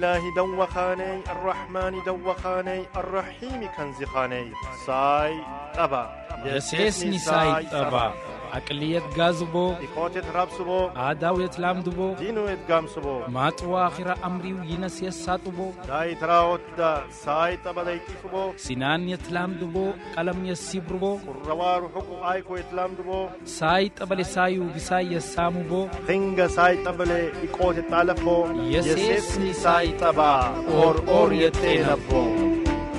الله دوخاني الرحمن دوخاني الرحيم كنزخاني ساي طبا يسيسني ساي طبا أقلية غازبو إخوتت رابسبو عداوية لامدبو دينو إتقامسبو مات وآخر أمري وينس يساتبو داي تراوت دا ساي طبا دايكيفبو سنان يتلامدبو قلم يسيبربو الروار حقوق آيكو يتلامدبو ساي طبا لسايو بساي يسامبو خنغ ساي طبا لإخوتت تالفو يسيسني ساي طبا أور يتينبو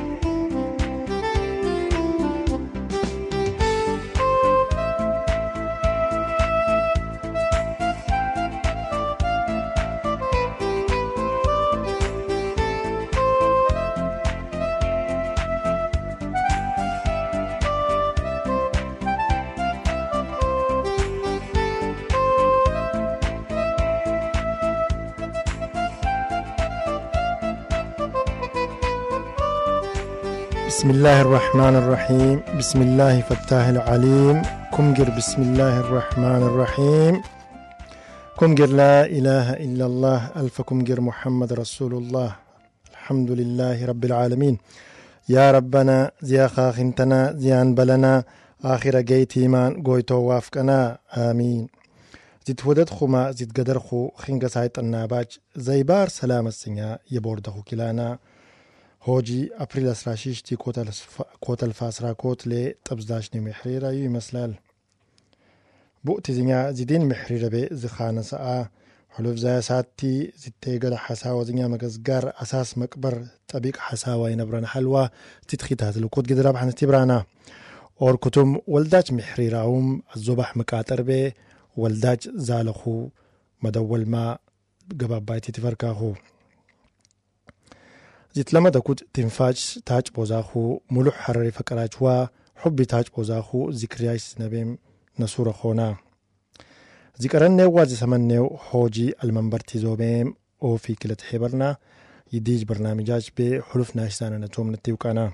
بسم الله الرحمن الرحيم بسم الله فتاه العليم كمجر بسم الله الرحمن الرحيم كمجر لا إله إلا الله ألف كمجر محمد رسول الله الحمد لله رب العالمين يا ربنا زيا خاخنتنا زيان بلنا آخر جيت إيمان قويتو وافقنا آمين زيت ودد خما زيت قدر خو خنق سايت الناباج زيبار سلام السنيا يبوردخو كلانا هوجي أبريل أسراشيشتي كوت الفاسرا كوت لي تبزداشني محريرا يو مسلال بؤتي زنيا زيدين محريرا بي زخانة ساعة حلوف زي ساتي زيتي قد حساوة زنيا مقزقار أساس مكبر تبيك حساوة ينبران حلوة تتخيط هاتلو كوت قد رابحنا تبرانا اور كتم ولداج محريرا هم الزبح مكاتر بي ولداج زالخو مدول ما قباب بايتي تفركاخو زيت لما دكوت تنفاج تاج بوزاخو ملوح حرري فكراجوا حبي تاج بوزاخو ذكرياش نبيم نصورة خونا ذكرن نواز سمنيو حوجي المنبرتي زوبيم او في كلة حبرنا يديج برنامجاج بي حلف ناشتانا نتوم نتيوكانا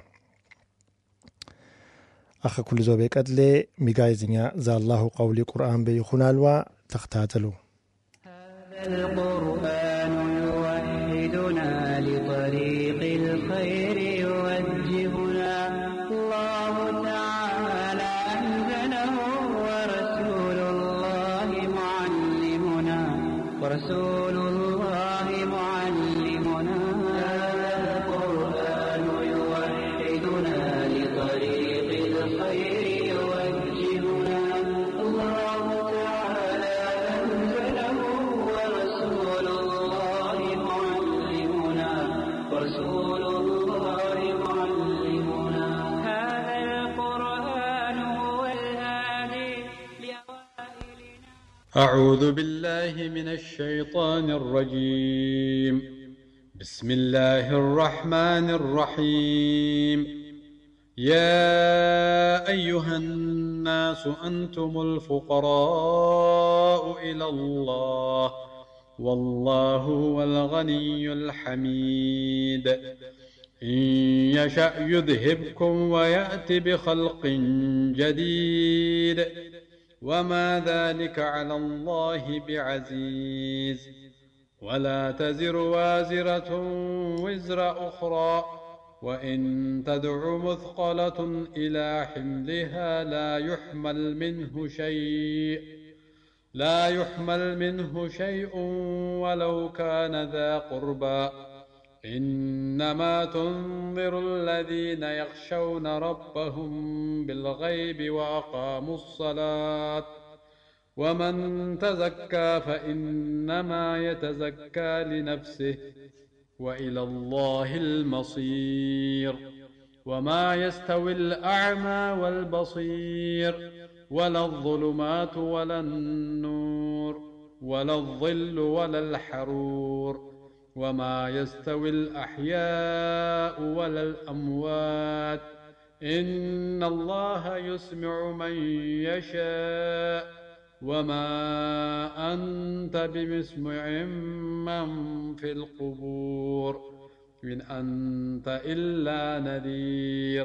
أخا كل زوبيك أدلي ميقايزنيا زا الله قولي قرآن بي خنالوا تختاتلو هذا القرآن يوحدنا لطريق الخير يوجهنا الله تعالى أنزله ورسول الله معلمنا هذا القرآن يوحدنا لطريق الخير يوجهنا الله تعالى أنزله ورسول الله معلمنا هذا القرآن هو الهادي لأوائلنا. أعوذ بالله من الشيطان الرجيم. بسم الله الرحمن الرحيم. يا أيها الناس أنتم الفقراء إلى الله والله هو الغني الحميد. إن يشأ يذهبكم ويأت بخلق جديد وما ذلك على الله بعزيز. ولا تزر وازرة وزر أخرى وإن تدع مثقلة إلى حملها لا يحمل منه شيء ولو كان ذا قربى. إنما تنذر الذين يخشون ربهم بالغيب وأقاموا الصلاة ومن تزكى فإنما يتزكى لنفسه وإلى الله المصير. وما يستوي الأعمى والبصير ولا الظلمات ولا النور ولا الظل ولا الحرور وما يستوي الأحياء ولا الأموات. إن الله يسمع من يشاء وما أنت بمسمع من في القبور إن أنت إلا نذير.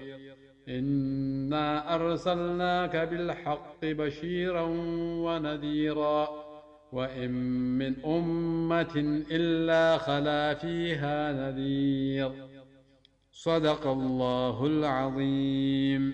إنا أرسلناك بالحق بشيرا ونذيرا وإن من أمة إلا خلا فيها نذير. صدق الله العظيم.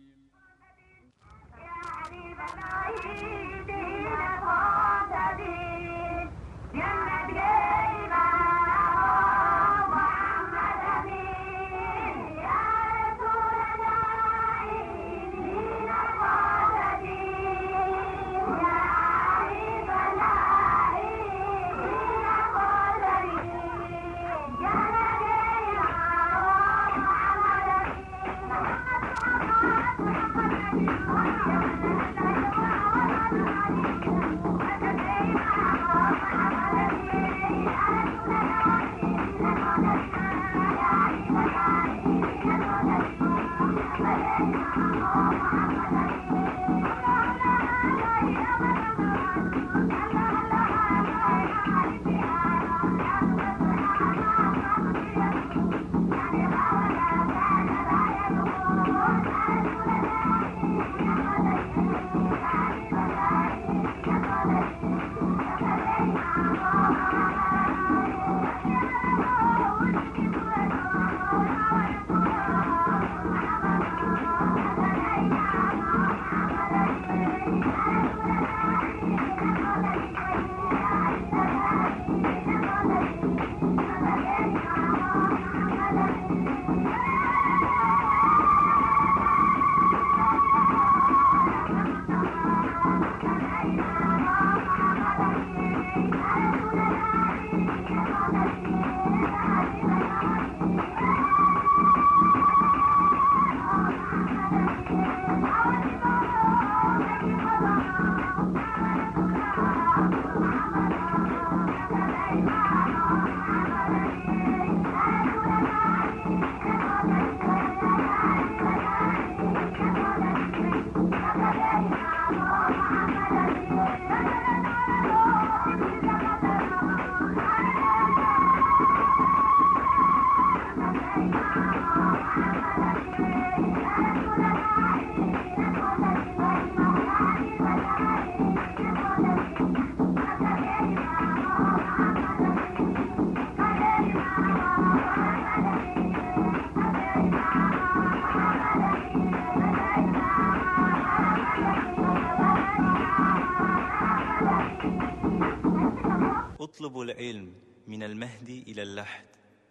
اطلبوا العلم من المهدي إلى اللحد.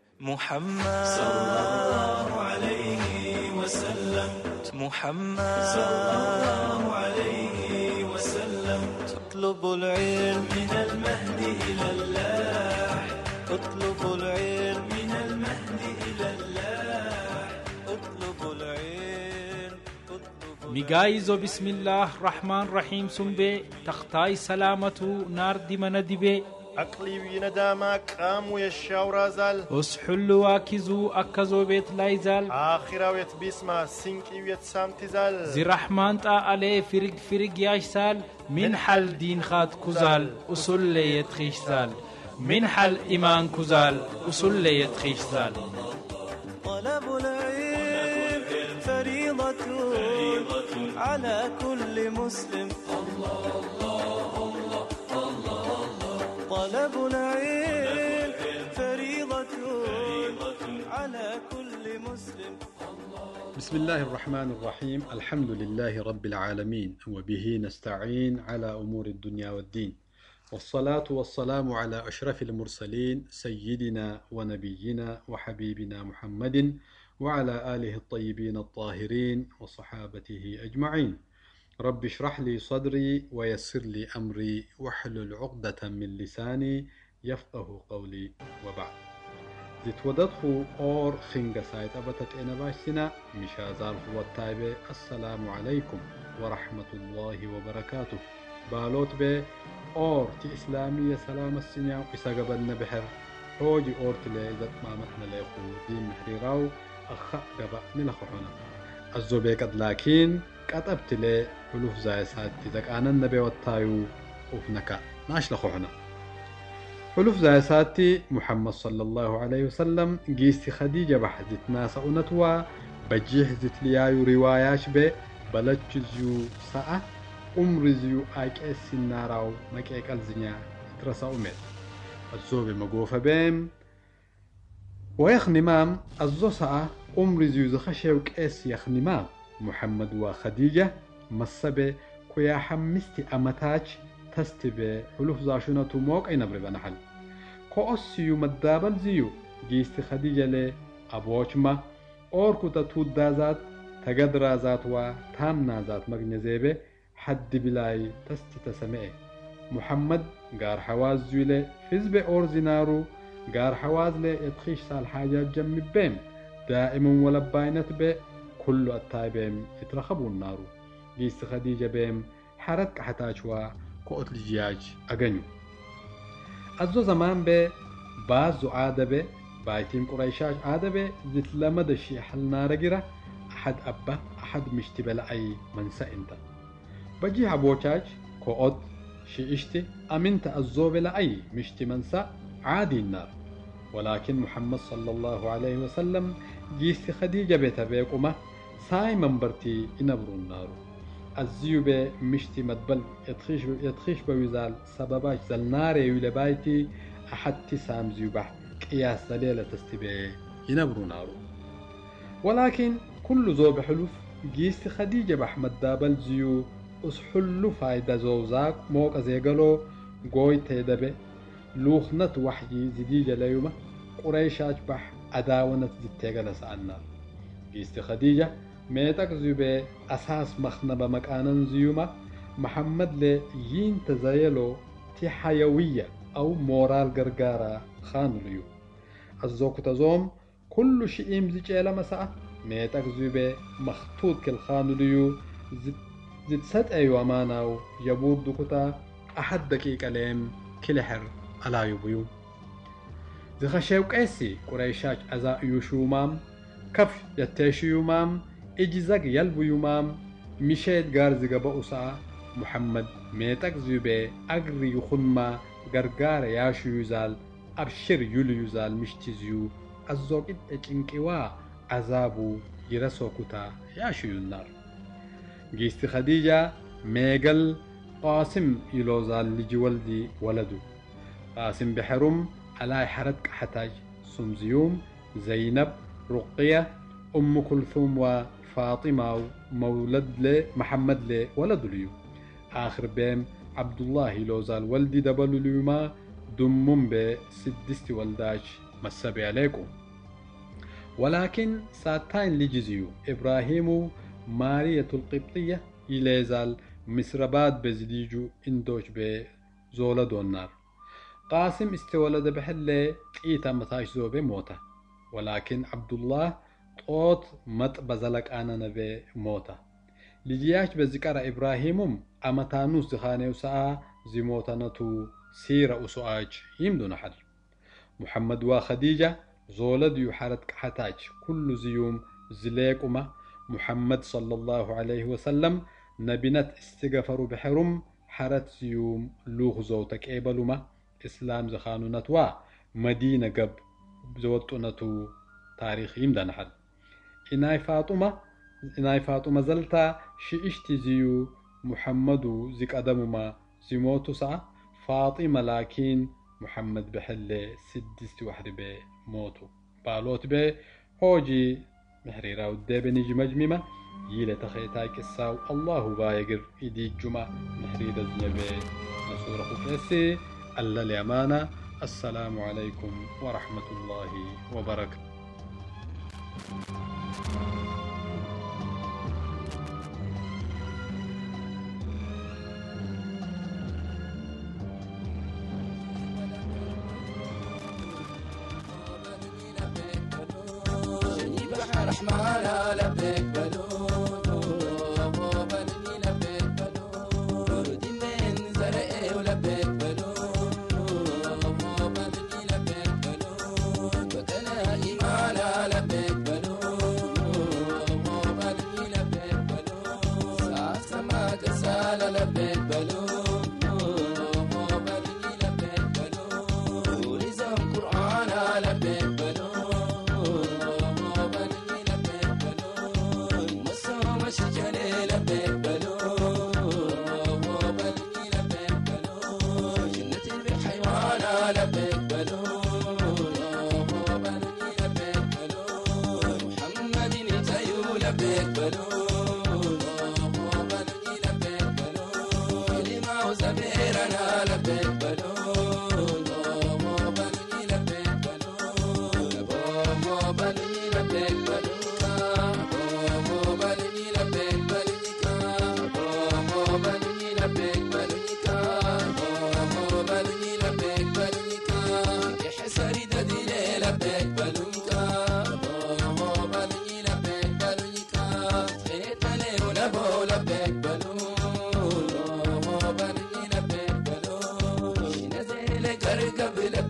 محمد صلى الله عليه وسلم، محمد صلى الله عليه وسلم. اطلبوا العلم من المهدي إلى اللحد، اطلبوا العلم من المهدي إلى اللحد، اطلبوا العلم. ميغايزو بسم الله الرحمن الرحيم سنبي تختاي سلامتو نار دي مندبي أقلي وينداما كامو يشاورا زال أسحلو واكزو أكزو بيت لايزال آخرا ويت بيسما سنكي ويت سامتي زال زي رحمن تا عليه فرق ياشسال من حل دين خات كزال أسل ليتخيش زال من حل إيمان كزال أسل ليتخيش زال. طلب العلم فريضة على كل مسلم. طلب العلم فريضة على كل مسلم. بسم الله الرحمن الرحيم. الحمد لله رب العالمين، وبه نستعين على أمور الدنيا والدين، والصلاة والسلام على أشرف المرسلين سيدنا ونبينا وحبيبنا محمد وعلى آله الطيبين الطاهرين وصحابته أجمعين. رب اشرح لي صدري ويسر لي أمري واحلل عقدة من لساني يفقه قولي. وبعد زيت وددخو أور خنجة سايت أبتت إنا باشتنا مشازال هو التايبة. السلام عليكم ورحمة الله وبركاته. بالوت بي أور تي إسلامية سلام السنيا إساقبنا بحر حوجي أور تلي إذا مامتنا ليخو دين محريراو أخا قبأ نلخوحنا الزوبيك لكن كتبت لي حلوف زي سات إذا أنا النبي والتايو وفنكا ناش لخوحنا. حلوف زي ساتي محمد صلى الله عليه وسلم جيستي خديجة بحزت ناس أنتوا بجيح زت ليايو رواياش بي بلتشزيو ساعة زيو أكيس الناراو مكيك الزنيا ترسا أمت الزوب مقوفة بيم ويخنمام الزوسعة زيو زخشي وكيس يخنمام محمد وخديجة مصبه كويا حمستي أمتاج تستبه حلوف زاشونة موك أي نبري بنحل كو أسيو مدابل زيو جيست خديجة لي أبوشما أوركو تتود دازات تقدر ذات وتامنا ذات مغنزيبه حد بلاي تستي تسمعه محمد قار حواز زيولي فزبه أورزينارو قار حواز لي يتخيش سال حاجات جمي بيم دائما ولا باينت به كل التايبهم يترخبوا النار جيست خديجة بهم حرك حتاجوا كوت الجياج أغنيو أزو زمان به بعض عادة به بايتين قريشاج عادة به زيت لمد الشي حلنا رجرة أحد أبا أحد مشتبل أي منسى انت بجي عبوشاج كوت شي اشتي أمنت الزوب لأي مشتي منسى عادي النار ولكن محمد صلى الله عليه وسلم جيست خديجة بيتبيكما ساي منبرتي ينبرو النار الزيوبة مشتي مدبل يتخيش بوزال سبباش زل ناري يولبايتي أحد تسام زيوبة قياس دليلة تستبه ينبرو نارو ولكن كل زوب حلوف جيست خديجة بحمد دابل زيو أسحلو فايدة زوزاك موك أزيقلو قوي تيدبه لوخنة وحي زديجة ليومة قريشاج بح أداونة زتيغة لسعنا جيست خديجة ميتك زيوبة أساس مخنبة مكانا زيومة محمد لي يين تزايلو تي حيوية أو مورال غرغارة خانو ليو الزوك تزوم كل شيء مزيجة مساء ميتك زيوبة مخطوط كل خانو ليو زد ست أيو أماناو يبود دوكتا أحد دقيقة ليم كلحر ألا يبيو زخشيو قيسي قريشاج أزا يوشومام كف يتشيومام إجزاق يلبيومام مشيت غارزق بأسا محمد ميتك زيوبي أغري يخنما غرغار ياشو يزال أبشر يولي يزال مشتزيو الزوق إتشنكوا عذابو يرسو كتا ياشو النار جيست خديجة ميغل قاسم يلوزال لجوالدي ولدو قاسم بحرم على حرك حتاج سمزيوم زينب رقية أم كلثوم وفاطمة مولد لي محمد لي ولد ليو آخر بيم عبد الله لوزال ولدي دبلو ليوما دمم بسدست ولداج مسابي عليكم ولكن ساتين لجزيو إبراهيم مارية القبطية يليزال مصربات بزديجو اندوش بزولة دونار قاسم استولد بحلة قيتا متاش زوبي موتا ولكن عبد الله طوط مت بزلك أنا نبي موتا لجياش بذكر إبراهيم أمتانوس دخانيو ساعة زي موتانتو سيرة أسواج يمدو نحل محمد وخديجة زولد يحرد حتاج كل زيوم زليكما محمد صلى الله عليه وسلم نبنت استغفروا بحرم حرت زيوم لوغ زوتك إيبالوما إسلام زخانو نتوا مدينة قب زوتو نتو تاريخ يمدى نحل إناي فاطمة زلتا شئشتي زيو محمد زيك أدمما زيموتو سا فاطمة لكن محمد بحل سدست وحد بي موتو بالوت بي هوجي محريرا ودي نيجي مجممة يلا تخيتاي كساو الله بايقر إدي جمع محريرا الزنبي نصورة كيسي ألا اليمانة السلام عليكم ورحمة الله وبركاته. رحمانا لبيك بلود وبلني لبيك بلود وردي من زرقي ولبيك بلود وبلني لبيك بلود وكنا إيمانا لبيك بلود وبلني لبيك بلود ساعة سما كسالة لبيك بلود وبلني لبيك بلود ولزم قرآنا لبيك بلود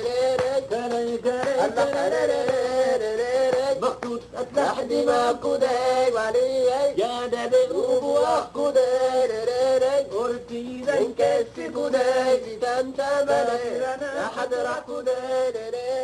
مخطوط لحدي ما كوداي وعلي يا دبي وبوخ كوداي قلتي زي كسي كوداي زيتان تمالي يا حد راح كوداي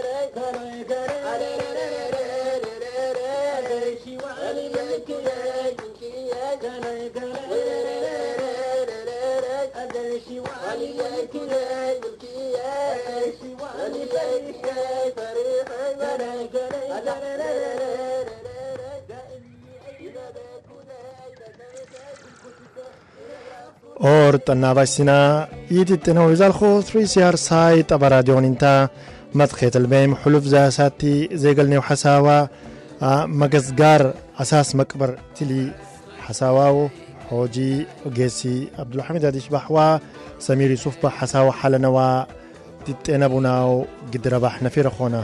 أورت النابسنا يدتنا ويزالخو 3 سيار سايت أبراديون انتا مدخيت البيم حلوف زاساتي زيقلني وحساوا مقزقار أساس مكبر تلي حساواو حوجي وقيسي عبد الحميد هاديش بحوا سمير يوسف بحساوا حالنا و تتنا بناو قد ربحنا في رخونا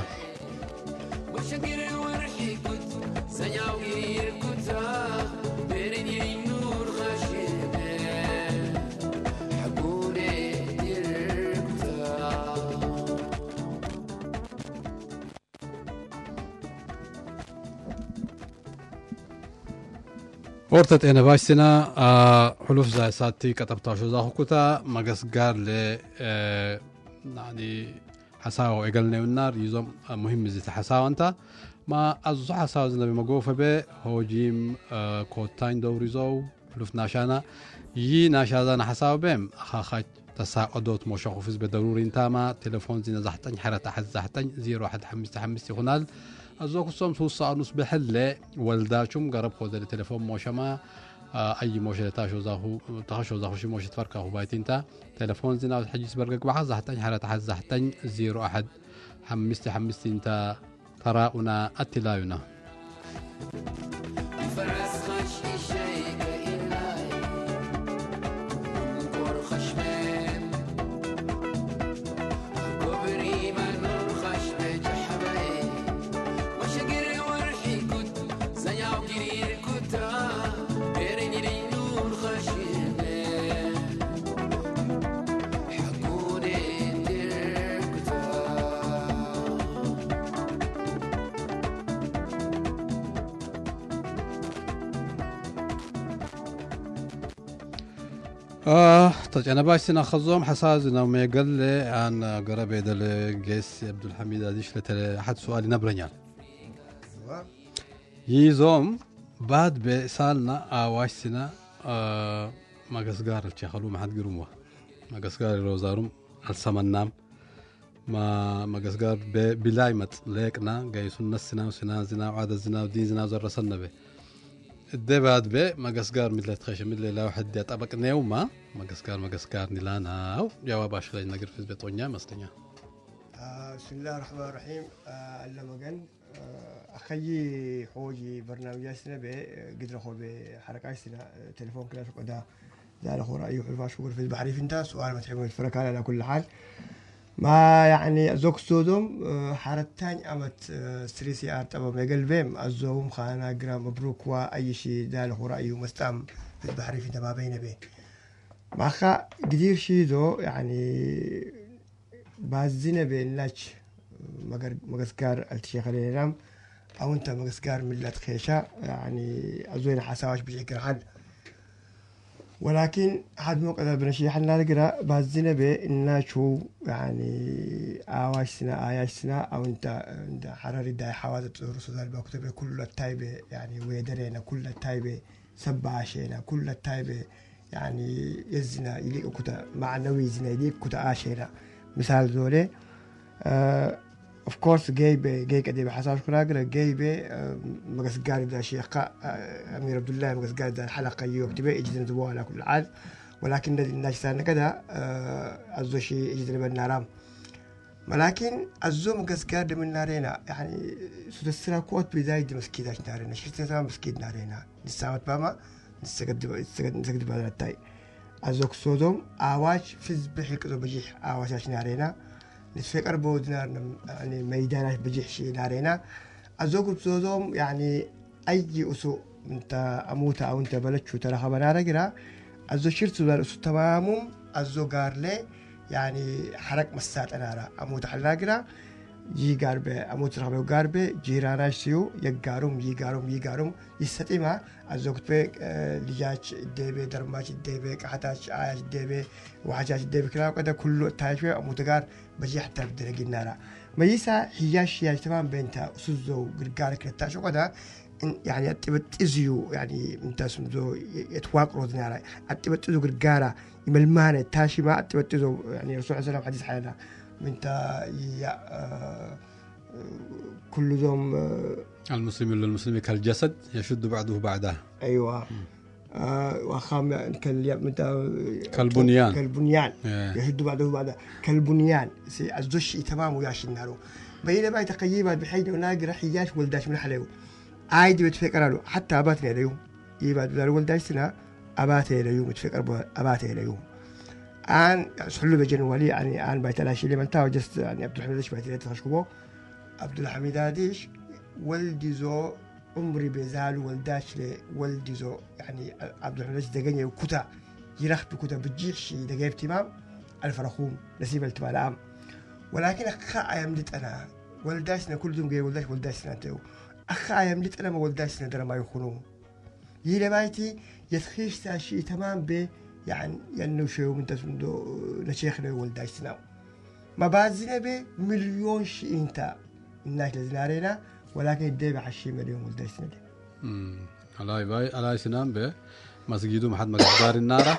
أورتت أنا باشتنا حلوف زي ساتي كتبتها شو زاخو كتا مقص قار ل يعني حساو إقلنا والنار يزوم مهم زي حساو أنت ما أزو حساو زي نبي مقوفة به هو جيم كوتاين دوري زو حلوف ناشانا ناشانا حساو بهم خاخاك تسا أدوت موشاخو فيز بدروري انتاما تلفون زينا زحتن حرة حز زحتن 01 حمستي خنال أزوك الصوم سوصا نص بحلة والداشم قرب خود التلفون موشما أي موشة تاشو زاهو شي موشة فرقه هو بايتين تا تلفون زينا وتحجيس برقك بحز زحتن حرة حز زحتن 01 حمستي انتا تراؤنا التلاينا طيب أنا باشتنا خزوم حسازنا وما قال لي عن قرب يدل جيس عبد الحميد هذيش لتر حد سؤالي نبرنيال يزوم بعد بسالنا واشتنا ما قصقار الشيخلو ما حد قرومه ما قصقار روزارم السمنام ما قصقار بلايمت ليكنا جايسون نسنا وسنا زنا وعاد الزنا ودين زنا زرسنا به الدباد به ما قصقار مثل تخشى مثل لا واحد يطبق نيوما ما قصقار نلانا أو جواب أشغل نقر في البيتونيا مستنيا. بسم الله الرحمن الرحيم. لما كان أخي حوجي برنامج سنة به قدر أخو بحركة سنة تلفون كلا شو كذا لا الأخو رأيه حلفا شكر في البحري فينتا سؤال ما تحبون الفرق على كل حال ما يعني زوج سودوم حارتان أمت ستريسي آرت أبو ميجل بيم الزوم خانا جرام مبروك وأي شيء ده الأخو رأيه مستعم في البحري فينتا ما بين بين ما خا قدير شيء ذو يعني بازينة بين لاش مقسكار الشيخ الهرام أو أنت مقسكار ملة خيشة يعني أزوين حساواش بشكل حد ولكن حد موقع بنشي حنا نقرأ بازينة بين شو يعني آواش سنة آياش سنة أو أنت حراري داي حوادث رسول الله بكتب كل التايبة يعني ويدرينا كل التايبة سبعشينا كل التايبة يعني يزنا يليق كتا معنوي زنا يليق كتا آشينا مثال ذولي of course جاي كده بحساس كراجر جاي مقصقاري ده شيخ أمير عبد الله مقصقاري ده الحلقة يكتب يجدنا ذبوه على كل عاد ولكن الناس سنة كده أزو شيء يجدنا بالنارام ولكن أزو مقصقاري من نارينا يعني سود السنة قوت بداية مسكيداش نارينا شفت سنة مسكيد نارينا نسامت باما نسقد بدل التاي أزوك سودوم آواش فز بحيك ذو بجيح آواش نارينا نتفكر بودنا يعني ميدانش بجيح شيء نارينا أزوك سودوم يعني أي أسو أنت أموت أو أنت بلد شو ترى خبر نارجرا أزو شرت ذا أسو تمامهم أزو قارلي يعني حرك مسات أنا أموت حلاجرا جي قاربة أموت رغبة وقاربة جيراناش سيو يقارم يستطيع الزوجت بيك لجاج الدبي درماج الدبي كحتاج عاج الدبي وحاجات الدبي كلام كذا كله تاجوا متقار بجي حتى بدرج النارا ما يسا هياش تمام بينتا سوزو قرقارك كتاش وكذا يعني أتبت إزيو يعني أنت سمزو يتواقروا النارا أتبت إزو قرقارة يملمان تاشي ما أتبت إزو يعني رسول الله حديث حيانا أنت يا كل ذوم المسلم للمسلم كالجسد يشد بعضه بعضه أيوة وخام كالبنيان يشد بعضه بعضه كالبنيان الزش تمام وياش النارو بينا بقى تقييمات بحيث ناقر حياش ولداش من حلو عادي بتفكر له حتى أباتنا اليوم يبقى بدل ولداش سنة أباتنا اليوم بتفكر أباتنا اليوم أنا سحلو بجنوالي يعني أنا بيتلاشي اللي من تاو جست يعني عبد الحميد ديش بيتلاشي تخشكوه عبد الحميد ديش ولدي زو عمري بزال ولداش لي ولدي زو يعني عبد الحميد ديش دقني وكتا يرخت كتا بتجيش دقيب تمام الفرخوم نسيب التمال عام ولكن أخا يملت أنا ولداشنا كل يوم جاي ولداشنا تيو أخا يملت أنا ما ولداشنا درا ما يخونون يلي بايتي يتخيش تاشي تمام به يعني ينو شيء من تسمدو نشيخنا ولداشنا ما بازنا به مليون شيء انت الناس لزنارينا ولكن الدبي حشي مليون ولداشنا دي على سنام به مسجدو محد مقدار النار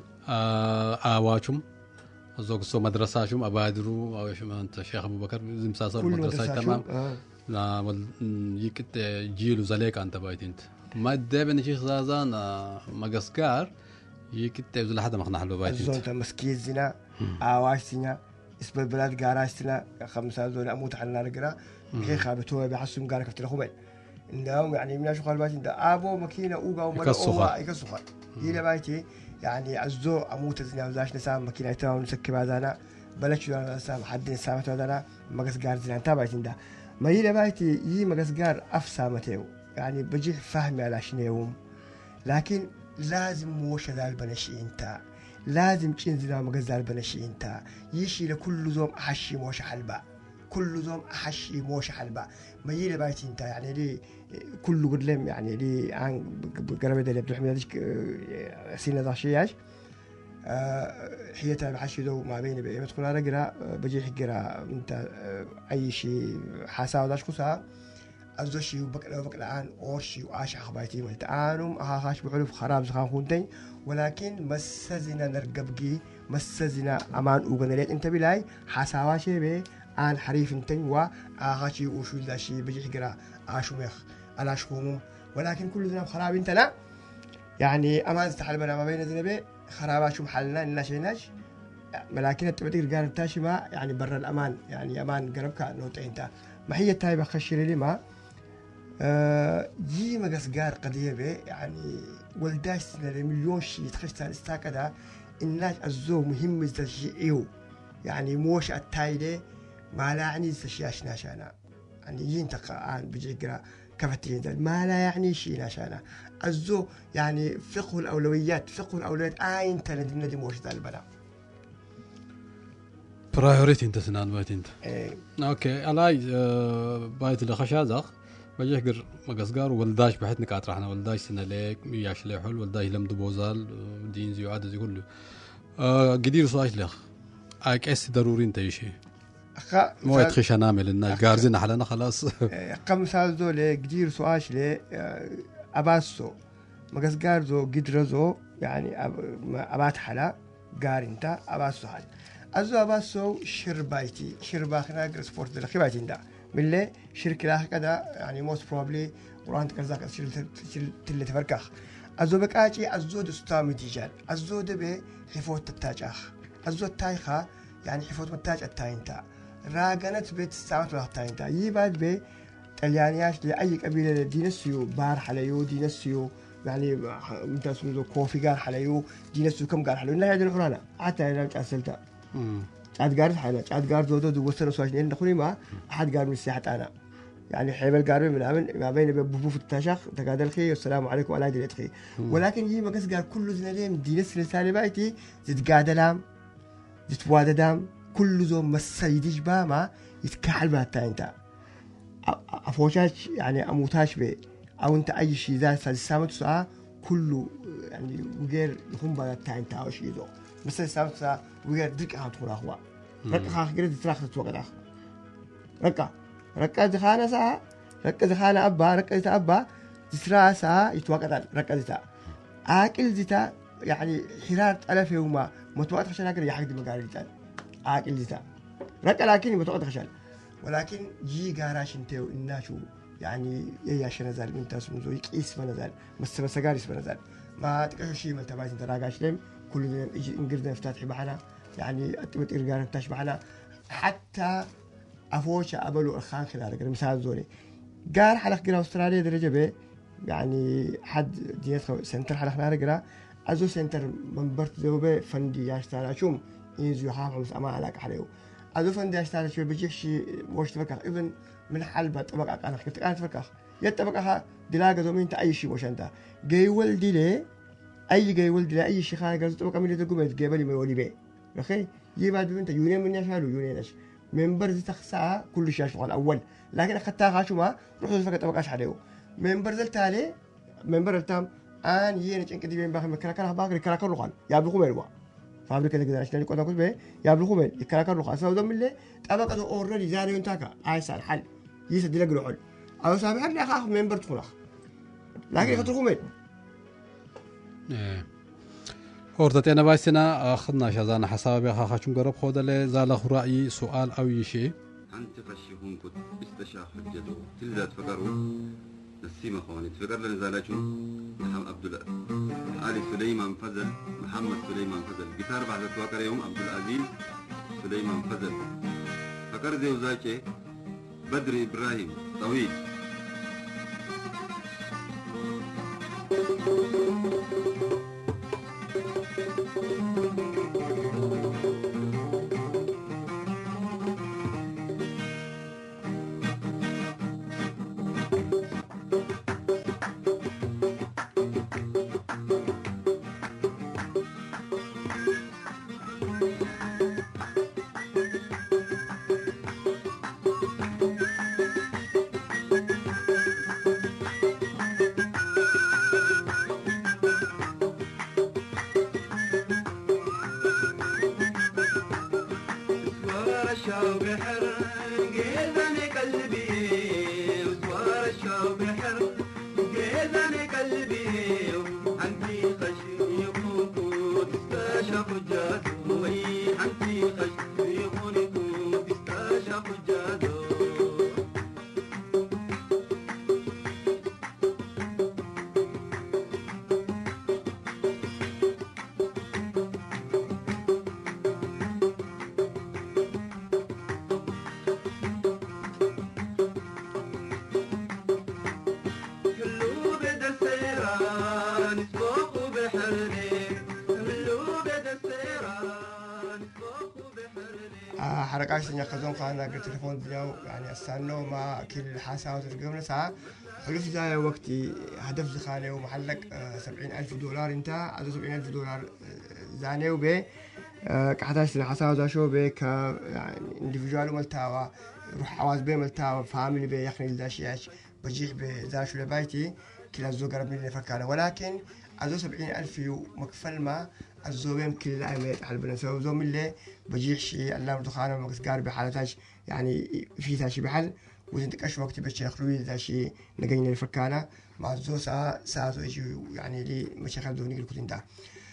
آواتهم الزوج سو مدرسة أبادرو أو شو أنت شيخ أبو بكر زمساسة مدرسة تمام لا يكت جيل زليك أنت بايت أنت ما الدبي شيخ زازان مقسكار يكت يزول حدا مخنا حلو بايت الزون تمسكيز زنا آواشنا اسم البلاد قاراشنا 5 زول أموت حنا نقرأ كي خابتوه بحسهم قارك في الخبل إنهم يعني من أشوف البايت أنت أبو مكينة أوبا ومرة يكسخر يلا بايتي يعني عزو أموت زنا وزاش نسام مكينة تمام نسكب هذانا بلش ولا نسام حد نسامت هذانا مقسقار زنا تابعت إنده ما يلا بايتي يي مقسقار أفسامته يعني بجي فهمي على شنيهم لكن لازم موش ذا البنشي انت لازم تنزل مقزال البنشي انت يشي لكل زوم أحشي موش حلبة كل زوم أحشي موش حلبة ما يلا بايتي انت يعني لي كل قدلم يعني لي عن قرابة اللي عبد الحميد سينا ضاشياش حيتها بحشدو ما بين بيمت كنا رجرا بجي حجرا انت اي شيء حاسا وداش كوسا ازوشي وبك الان اورشي وعاش اخبايتي والتعانم هاش بعلف خراب زخان خونتين ولكن مسزنا نرقبقي مسزنا امان وغنليت انت بلاي حاسا واشي بي ان حريف انتين و هاشي وشو داشي بجي حجرا عاشو مخ على شكومو ولكن كل ذنب خراب انت لا يعني امان استحلبنا ما بين ذنبي خرابات شو محلنا إننا شيناش ولكن التبديل قارب تاشي ما يعني برا الأمان يعني أمان قربك نوتين تا ما هي تاي بخشر لي ما جي ما قصقار قضية بي يعني ولداش سنة مليون شيء تخشتها استاكدا الناس الزو مهم تشيئيو يعني موش التايدي ما لا يعني تشياش ناشانا يعني ينتقى آن بيجي قرا كفتين ما لا يعني شيء ناشانا الزو يعني فقه الأولويات أنت لدينا دي موش ذا البلا برايوريتي انت سنان بايت انت إيه. اوكي الاي بايت اللي خشازخ بجي قر مقصقار ولداش بحيث نكات رحنا ولداش سنة ليك ياش لي حل ولداش لم دبوزال دين زي عدد كله قدير صايش لخ اك اس ضروري انت شيء مو يتخش نعمل الناس قارزين حلنا خلاص قم سال زو لي قدير سواش لي اباسو مقصقار زو قدر زو يعني ابات حلا قار انت اباسو حل ازو اباسو شربايتي شرباخنا قر سبورت دل خبايتي انت بالله شركة لاخ كذا يعني موست بروبلي ورانت كذاك تل تفركخ ازو بقاجي ازو دستامي تيجان ازو دبي حفوت التاجخ ازو التايخه يعني حفوت متاج التاينتا راغنت بيت استعمت له التاينتا يباد بي طليانياش لاي قبيله دينسيو بار حليو دينسيو يعني انت اسمه كوفي قال حليو دينسيو كم قال حليو لا هذه القرانا حتى انا اسلتها عاد قارد حاله عاد قارد زودو وصلوا سواجين دخولي ما احد قال من الساحه انا يعني حيبل قارب من عمل ما بين بوف التشخ تقادل خي والسلام عليكم على دي خي ولكن يجي مقص قال كل زنالين دينس رساله بايتي تتقادلام تتواددام كل زوم مسيدش با ما يتكحل بها انت افوشاش يعني اموتاش به او انت اي شيء ذا فالسامت ساعه كله يعني وغير يكون بها انت او شيء ذو مثلا سامت ساعه وغير ديك هاتون اخوا رك خاخ قرد تراخ توقد اخ ركز خانه ساعه ركز خانه ابا ركز ابا تسرا ساعه يتوقد ركز ساعه اكل زيتا يعني حراره الف يوم متوقد عشان اقدر يحقد مقارير عاقل زيتا رك لكن متوقد عشان ولكن جي قاراش انتو الناشو يعني يا شنزال انت اسمه يقيس منزال مسغار اسمه نزال ما تكشف شيء من تبعت انت راقاش لهم كل يجي انقرض افتتح بحنا يعني اتبت ارجار افتتح بحنا حتى افوش ابلو الخان خلال مثال زوري قال حلق قرا استراليا درجه ب يعني حد ديت سنتر حلق نارقرا ازو سنتر منبرت ذوبه فندي ياشتغل شوم ينزو حافظ اما علاك حليو ازو فندي ياشتغل شو بيجيش موش تفكر ابن من حلبة طبقة انا كنت انا تفكر يتبقى دلاغه زومين اي شيء وش انت جاي ولدي لي اي ولدي لا اي شيء خارج طبقة من تقوم تجيبلي من ولي بي اخي يبعد انت يونين من يشالو يونينش منبر تخسا كل شيء شغل اول لكن اخذتها غاشما روحوا فقط طبقاش عليه منبر التالي منبر التام ان ينج انك دي بين باخ مكركر باخ كراكر لقان يابلو ميلوا فابريكا كده عشان يكون اكو به يابلو ميل يكراكر لقان سو دم اللي طبقه اوريدي زاري انتاكا عايز الحل يسد لك الحل او سامع لي اخ منبر تدخل لكن فتركوا ميل هورتت انا بايسنا اخذنا شازانا حسابي خاخشون قرب خود له زال رايي سؤال او شيء انت فشيهم كنت استشاف الجدو تلذات فقروا نسيم اخواني تفكر لنا زالاچون محمد عبد علي سليمان فضل محمد سليمان فضل جيتار بعد توكر يوم عبد العزيز سليمان فضل فكر ذي وزاكي بدر ابراهيم طويل الشوق بحر قيدني قلبي وسوار الشوق بحر قيدني قلبي أنتي خشي يخوك تستشق الجادو أنتي خشي يخوك تستشق الجادو حركات سنة خزون خانا قلت تلفون بياو يعني استنوا ما كل حاسة وترقمنا ساعة حلف زاي وقتي هدف زخانة ومحلك 70,000 دولار انت عدو 70,000 دولار زاني وبي كحتاج سنة حاسة وزاشو بي يعني انديفيدوال ملتاوا روح حواز بي ملتاوا فاميلي بي يخني لداشياش بجيح بي زاشو لبايتي كلا زو قرب مني فكانا ولكن عدو 70,000 مكفل ما الزوبيم كل العميد على بنسوي زوم اللي بجيح شيء الله مدخانه مقصقار بحالتاش يعني في ثاشي بحل وزنتك أش وقت بشيخ روي ثاشي نجينا الفكانة مع الزو ساعة يجي يعني لي مشيخ دوني الكتين ده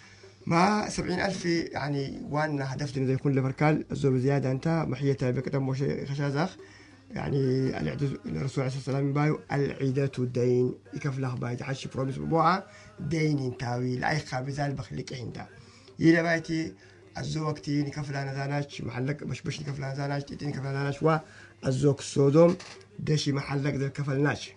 ما 70,000 يعني وانا هدفنا زي كل فركال الزوب زيادة أنت محية بكتب مش خشازخ يعني الرسول عليه الصلاة والسلام بايو العيدة الدين يكفله باي تعشي بروميس ببوعة دين انتاوي لا يخابزال بخليك عندها يلا بايتي الزوقتي نكفلنا زاناش محلك مش نكفلنا زاناش تيتي نكفلنا ناش والزوق الصودوم دشي محلك ذا كفلناش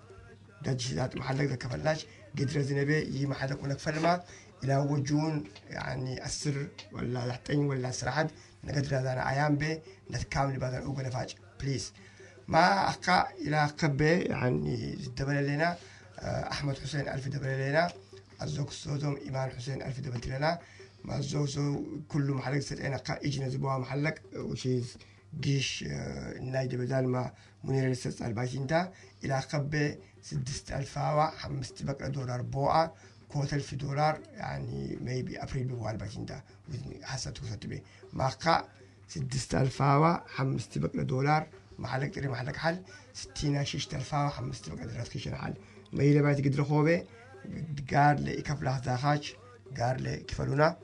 دشي ذات محلك ذا كفلناش قدر زنبي يجي محلك ونكفل ما إلى وجون يعني السر ولا لحتين ولا سرحد نقدر زانا أيام بي نتكامل بعد الأوجا نفاج بليز ما أقع إلى قبة يعني دبل لنا أحمد حسين 1000 دبل لنا الزوج الصودوم إيمان حسين 1000 دبل لنا مع الزوج كله محلك سرقنا قا إجنا زبوا محلك وشيز جيش النايد بدل ما منير السس البايتين دا إلى قبة 6,000 5 بقى دولار بوعة كوت $1,000 يعني maybe أبريل بوعة البايتين دا حسب توصلت به ما قا 6,000 5 بقى دولار محلك تري محلك حل 66,000 5 بقى دولار تخيش الحل ما يلا بعد قدر خوبه قار لي كفله ذاخاش قار لي كفلونا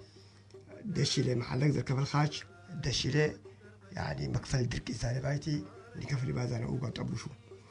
دشي لي محلك ذا كفل خاش دشي لي يعني مكفل درك إسالي بايتي لكفل بازانا أوقع طبوشو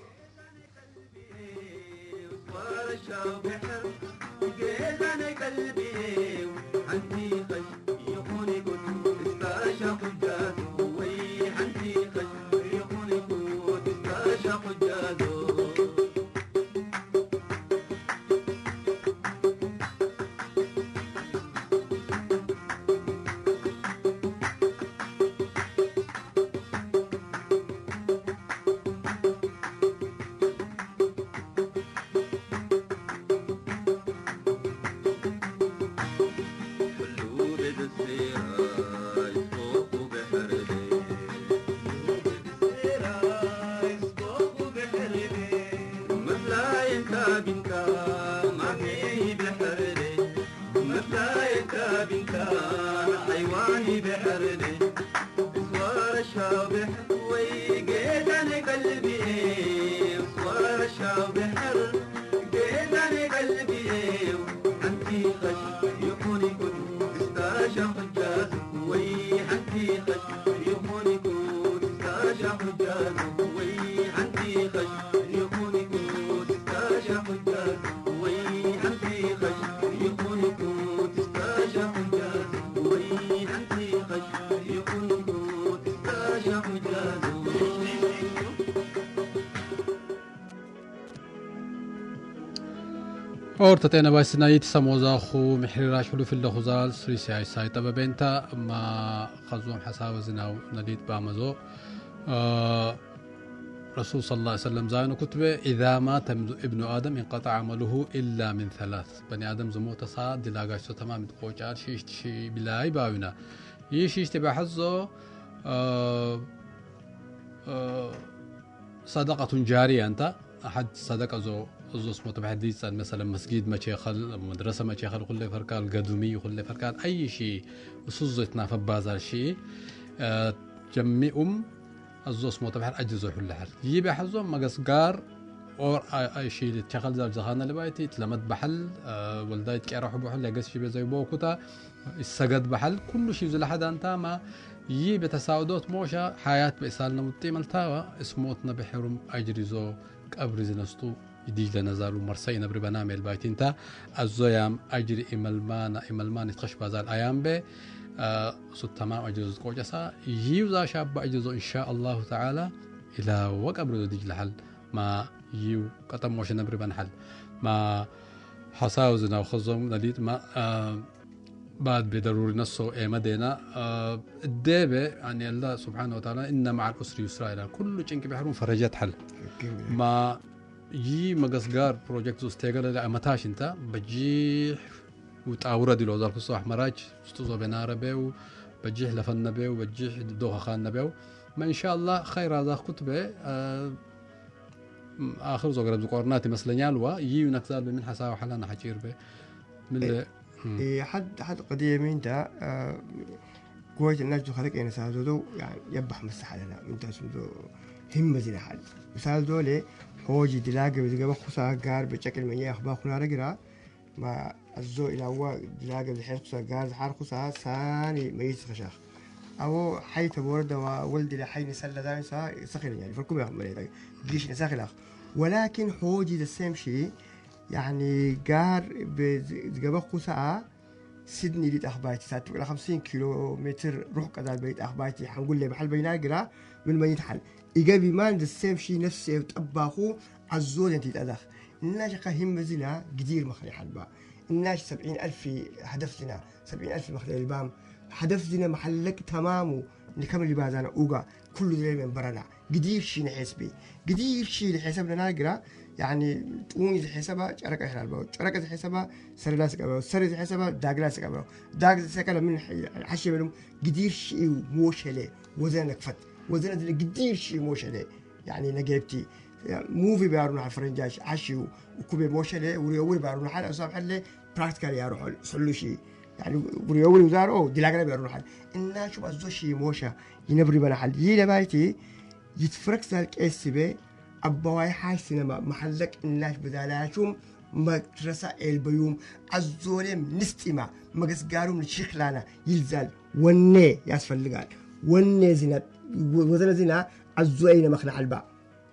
أورتنا بايسنايت سموزاخو محرراش حلو في اللخزال سريسي هاي سايتا ببنتا ما خزوم حساب زناو نديد بامزو رسول صلى الله عليه وسلم زاينو كتبه إذا مات ابن آدم انقطع عمله إلا من 3 بني آدم زموت صاد دلاغاش تمام تقوشار شيشت شي بلاي باونا يشيشت بحزو صدقة جارية أنت أحد صدقة زو اسمه تبحديث مثلا مسجد ما شيخل مدرسة ما شيخل كل فركال قدومي وكل فركال أي شيء وصزتنا في بازار شيء جميعهم الزوس موت بحر أجزو حل حل يجيب حزوم مقصقار أو أي شيء تشغل زال زخانة لبايتي تلمت بحل ولدايت كيروح بحل يقص شيء زي بوكوتا السجد بحل كل شيء زي لحد أنت ما يجيب تساعدات موشة حياة بإسالنا متيم التاوى اسموتنا بحرم أجرزو أبرز نستو يديج لنا زالو مرسينا بربنامج البايتين تا الزويام أجري إملمان يتخش بازال أيام به صوت تمام أجرز قوجسا يوزا شاب أجرزو إن شاء الله تعالى إلى وق أبرز ديج لحل ما يو قطم موشنا بربن حل ما حساوزنا وخزوم نديت ما بعد بضروري نصو مدينة الدابة يعني الله سبحانه وتعالى إن مع الأسر يسرا كل شيء بحرون فرجات حل ما يي مقصقار بروجكت زوستيغل متاش انت بجيح وتعورة دي لوزار كسو أحمراج استوزو بنارة بيو بجيح لفن بيو بجيح دوخة خان بيو ما إن شاء الله خير هذا كتبه آخر زوجر بقرناتي مثلا يالوا يي نكزال من حساو حلنا حجير به من حد قضية من ده قوة الناس جو خلق إنسان زودو يعني يبح مسحلنا من تاسودو هم زين حد مثال دولة هوجي دلاجة بتجيب خصا قار بشكل من يأخبار خنا رجرا ما الزو إلى هو دلاجة بحيث خصا قار حار خصا ثاني ما يسخشخ أو حيث ورد وولد لحين سلة دائما سخن يعني فركم يا خمري جيش نسخلخ ولكن هوجي السام شيء يعني قار بتجيب خصا سيدني ليت أخبارتي ساعة 50 كيلومتر روح كذا البيت أخبارتي حنقول لي بحال بيناقرا من ما يتحل إيجابي مان السام شيء نفسه تطبخه عزول أنت تأذخ الناس قهم زنا قدير مخلي حلبا الناس 70,000 هدفنا 70,000 مخلي البام هدفنا محلك تمامه نكمل اللي بعدنا أوجا كل ذي من برنا قدير شيء نحسبه قدير شيء لحسابنا ناقرا يعني تقوم حسابها شركة حلبا شركة حسابها سرلاس كبر سرد حسابها داغلاس كبر داغلاس سكلا من حشي منهم قدير شيء موش عليه وزنك فت وزن قدير شيء موش عليه يعني نجيبتي موفي بيعرضون على فرنجاش عشيو وكوبي موش عليه وريول بيعرضون على أصحاب حله براكتيكال يروحوا يصلوا شيء يعني وريول وزارو دلاغنا بيعرضون على الناس شو أزو شيء موشة ينبري بنا حل يلا بايتي يتفرق سالك إسبة أبواي حاج سينما محلك الناس بدالاتهم مدرسة البيوم الزولم نستمع مجلس قارم الشيخ لنا يلزال ونّي ياسفل لقال ونّي زينة وزن زينة الزوئين مخلع الباء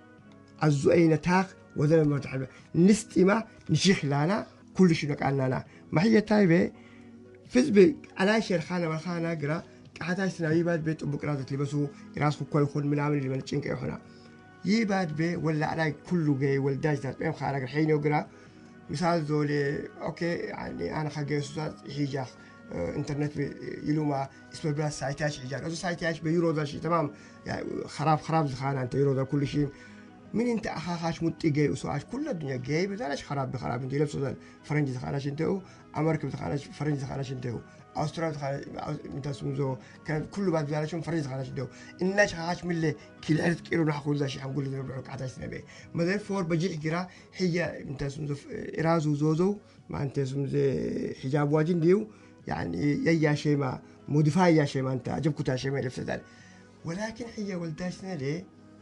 الزوئين تاخ وزن مخلع الباء نستمع نشيخ لنا كل شيء نقالنا ما هي تايبة فيسبوك على شير خانة والخانة قرا حتى سنويبات بيت بكرة تلبسوا راسكم كل خون من عمل اللي بنتشين كيحنا يباد به ولا على كله جاي والداج ده بيم خارج الحين يقرأ مثال ذولي أوكي يعني أنا خارج سوسات حجاج إنترنت يلوما اسم البلاد سايتاش حجاج أو سايتاش بيورو ده شيء تمام يعني خراب زخانة أنت يورو ده كل شيء من أنت أخاش متجي وسواش كل الدنيا جاي بدالش خراب بخراب أنت لبسوا ده فرنجي زخانة شنتهو أمريكا زخانة فرنجي زخانة شنتهو أستراليا زخانة أنت سمزو كان كل بعد بدالشون فرنجي زخانة شنتهو الناس خاش من اللي كل عرفت كيلو نحكوا ذا شيء حنقول لهم بروح قعدة سنة مثلا فور بجي جرا هي أنت سمزو إراز وزوزو ما أنت سمزو حجاب واجن ديو يعني يا شيء ما موديفاي يا شيء ما أنت عجبك تاشي ما لفت ذلك ولكن هي ولداشنا ليه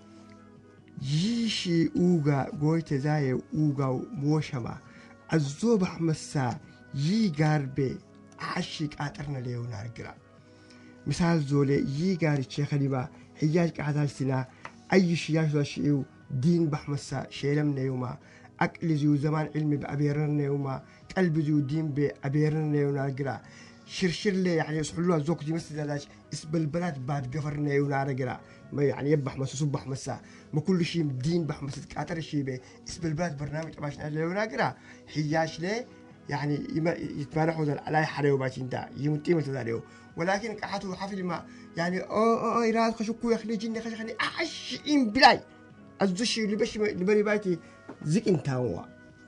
يشي أوجا قويت زاي أوجا موشما الزوبح مسا يجاربي عشيك أترنا ليه ونارجرا مثال زولي يجاري الشيخ لما حجاج قعدة سنة أي شيء يشيء دين بحمسا شيلمنا يوما أكل زيو زمان علمي بأبيرنا يوما قلب زيو دين بأبيرنا ونارجرا شرشر لي يعني يسحلوها زوك دي مثل ذاك اسم البلاد بعد قفرنا ونارجرا ما يعني يبح مسا صبح مسا ما كل شيء دين بحمسا كاتر الشيء به اسم البلاد برنامج عشان له ونارجرا حجاج ليه يعني يتمارحوا ذا على حريو باتين دا يمتيم تداريو ولكن كحتو حفل ما يعني إيراد خشوكو يخلي جنة خشخني أعشين بلاي الزشي اللي بش اللي بري باتي زيك انت هو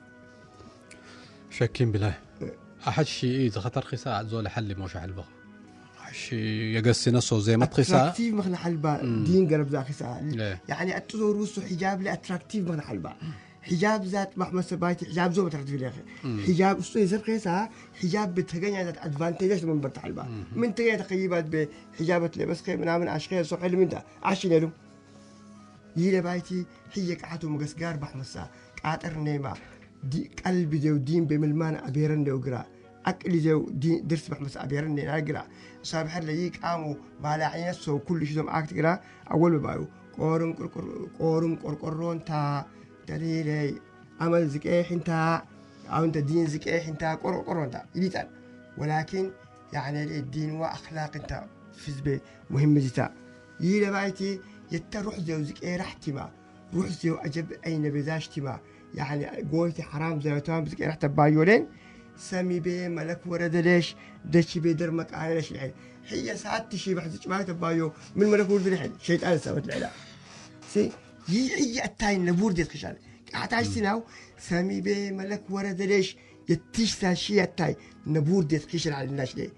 شاكين بالله أحد شيء إذا خطر قصاء زول حل موش حلبة شيء يقصي نصه زي ما قصاء أتراكتيف مخنا حلبة دين قرب ذا قصاء يعني التزور وسو حجاب لأتراكتيف مخنا حلبة حجاب ذات محمد سبايتي حجاب زوم ترد في الاخر حجاب استوي زب خيسها حجاب بتغني ذات ادفانتج من برتاح البا من تغني تقيبات بحجابات لبس خير من عشخير صح اللي من ده عشان له يلا بايتي هي قعتو مقسقار بحمسا قاطر نيما دي قلبي جو دين بملمان ابيرن دو قرا اكل جو دين درس بحمس ابيرن دي قرا صابح اللي قاموا بالاعين سو كل شيء معك تقرا اول بايو قورم قرقرون تا دليلي عمل زكاح انت او انت دين زكاح انت قرقرون تا يليتان ولكن يعني الدين واخلاق انت فزبه مهم جدا يلا بايتي يتروح زوجك ايه رحتي ما روح زو اجب اين بذاشتي ما يعني قوتي حرام زي توام بزك رحت بايولين سامي بي ملك ورد ليش دشي بيدرمك على ليش الحين هي ساعات تشي بحزك ما تبايو من ملك ورد الحين شيطان سوت العلا سي هي التاين لبور ديت خشان قعدت سناو سامي بي ملك ورد ليش يتشتا شي التاي نبور ديت خشان على الناس ليه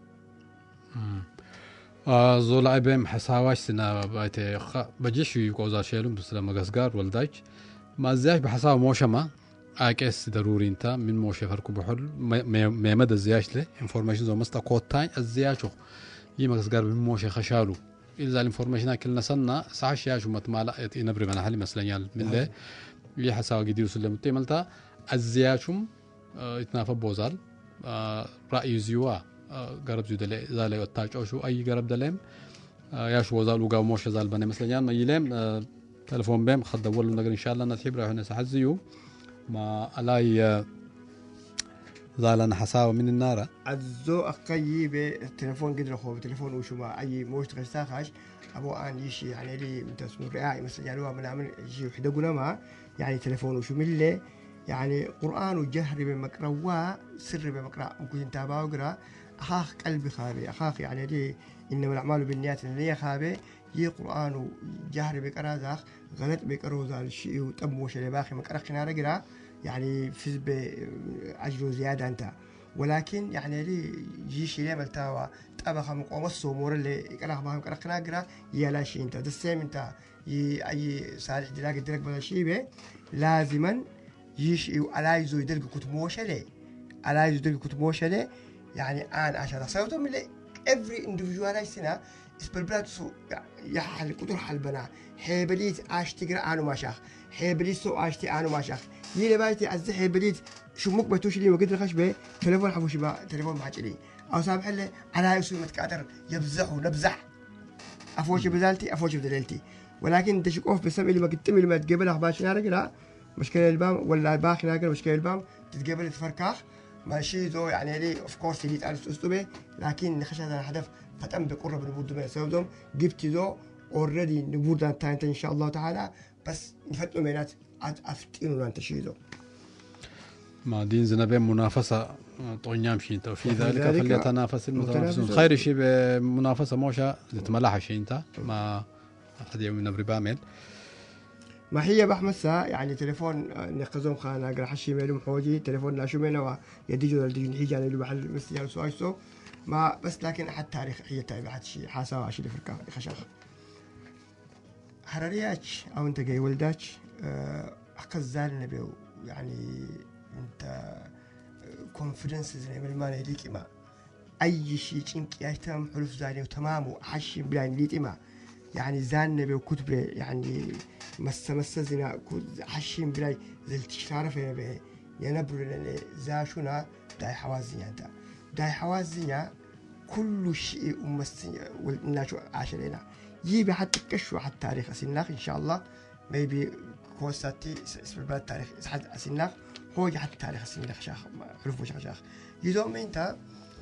زول عبم حساواش سنا بايتي بجيش يقوزا شيلم بسلام مغسقار ولداج ما زياش بحساو موشما اكس ضروري انت من موشه فركو بحل ما مدى زياش له انفورميشن زو مستا كوتاين الزياشو يمغسقار من موشه خشالو اذا الانفورميشن كلنا سنه ساعش ياشو متمالا ينبري من حل مثلا يال من له لي حساو قدير سلم تيملتا الزياشم يتنافى بوزال راي زيوا قرب زود زال يتاجو شو اي قرب دلم ياش وزال وقا موشه زال بني مثلا ما يلم تلفون بهم خد اول نقدر ان شاء الله نتحب راح نسحزيو ما الاي زال حساوه من النار الزو اقيب التليفون قدر اخو التليفون وشو ما اي موش تغساخش ابو ان يشي يعني لي انت اسمه رعاي مثلا يعني هو من يجي وحده قلنا ما يعني تليفون وشو مله يعني قران وجهر بمقروا سر بمقرا ممكن تتابعوا قرا اخاخ قلبي خابي اخاخ يعني لي انما الاعمال بالنيات اللي خابي يي قران وجهر بقرا ذاك غلط بقرو ذا الشيء وتموش اللي باخي مقرخنا رقرا يعني فز بعجل زياده انت ولكن يعني لي جيش لي ملتاوا طبخ مقومس امور اللي قرخ ما مقرخنا قرا يلا شيء انت دسم انت اي صالح دلاك درك بلا شيء به لازما جيش الايزو يدرك كتموشله الايزو يدرك كتموشله يعني انا عشان صوته من every individual سنه اسبربلات سو يحل قدر حلبنا حيبليت اشتغل انا ما شاخ حيبليت سو اشتي انا ما شاخ يلي بايتي از حيبليت شو مك بتوش لي وقت الخشبه تليفون حبوش با تليفون ما حجلي او سامح لي على يسوي متقادر يبزحوا نبزح افوش بزالتي افوش بدلالتي ولكن تشقوف بسم اللي ما قدتم اللي ما تقبلها باش نارجلا مشكله البام ولا باخي نارجلا مشكله البام تتقبل تفركاخ ماشي ذو يعني لي اوف كورس اللي تعرف اسلوبه لكن خشى هذا الهدف فتم بقرب نبود من سودهم جبت ذو اوريدي نبود انت ان شاء الله تعالى بس نفتوا مينات افتينوا انت شيء ذو ما دين زنبين منافسه طونيام شيء انت وفي ذلك فليتنافس المتنافسون خير شيء بمنافسه موشه تتملح شيء انت ما احد يوم نبري بامل ما هي بحمسها يعني تليفون نقزهم خانا قرا حشي ميلو محوجي تليفون لا شو مينا يديجو الديجن يعني اللي محل مسيال سوايسو ما بس لكن احد تاريخ هي تاع واحد شيء حاسه شيء فركه خشخ حرارياتش او انت جاي ولداتش اقزال نبي يعني انت كونفدنس زي ما يليك ما اي شيء تنك يهتم حلف زاني وتمام وحشي بلان ليت ما يعني زان نبي وكتب يعني مس زنا حشيم بلاي زلت تعرف به ينبر زاشونا داي حوازيا انت داي حوازيا كل شيء والناس عاشرينا يبي حتى كشوا حتى تاريخ السناخ ان شاء الله ميبي كوساتي اسم البلد تاريخ حد السناخ هو حتى تاريخ السناخ شاخ حروف شاخ يدوم انت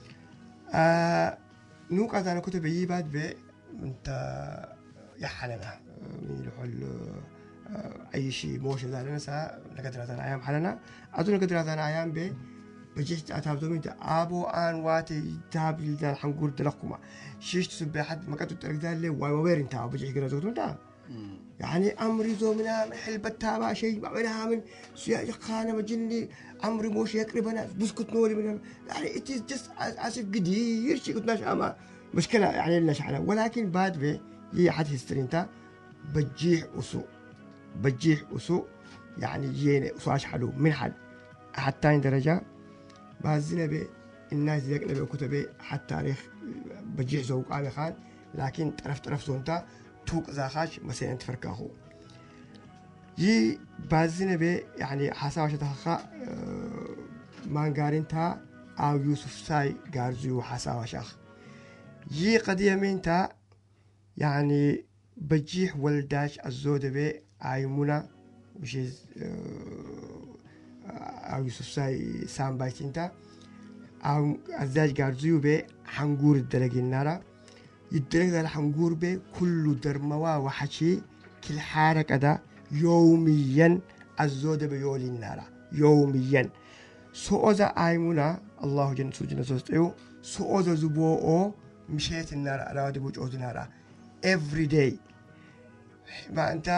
نوقع انا كتب يباد به انت يحلنا من الحل اي شيء موش ذا نسا نقدر هذا ايام حلنا اظن نقدر هذا ايام به بجيت اتابدو من ابو ان واتي تاب ذا حنقول تلقما شيش تسبح حد ما كنت تقدر لي وير انت بجي كده زوتو انت يعني امري زو منها حلبتها ما شيء بعملها من سيا خانه مجني امري موش يقربنا بسكت نوري من يعني ات از جست اسف قدير شيء كنت ماشي اما مشكله يعني لنا شحنه ولكن بعد به هي حد هيستري انت بجيح وسوء يعني جينا وصاش حلو من حد حتى درجة بازنا به الناس ذكنا به كتبه حتى تاريخ بجيح زوق على خان لكن طرف زونتا توق زاخاش مثلا تفركاهو يي بازنا به يعني حساوش تخا مانغارينتا أو يوسف ساي غارزيو حساوشخ يي قديمينتا يعني بجيح ولداش الزود به عيمونا which أو يوسف ساي سام بايتينتا أو أزاج غارزيو به حنقور الدرجة النارا الدرجة الحنقور به كل درموا وحشي كل حركة ده يوميا الزود به يولي النارا يوميا سوء عيمونا الله جل سوجنا سوستيو سوء زبوء مشيت النار على ودي بوجود النار every day ما أنت